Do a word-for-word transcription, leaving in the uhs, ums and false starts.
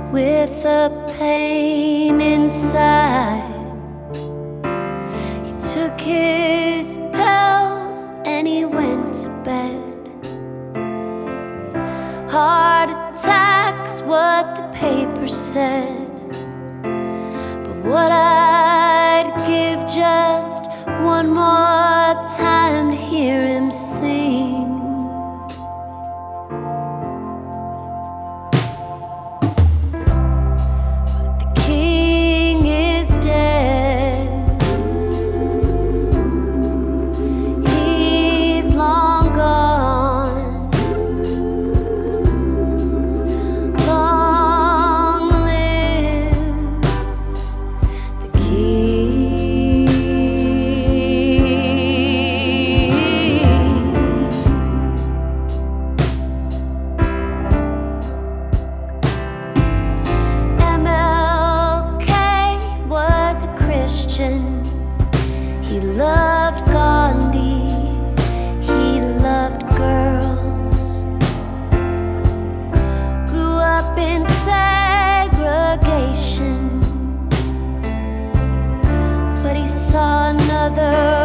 with the pain inside. He took his pills and he went to bed. Heart attack's what the paper said, but what I'd give just one more time to hear him sing. But the king is dead. He's long gone. Long live the king. M L K was a Christian. He loved Gandhi. He loved girls. Grew up in segregation, but he saw another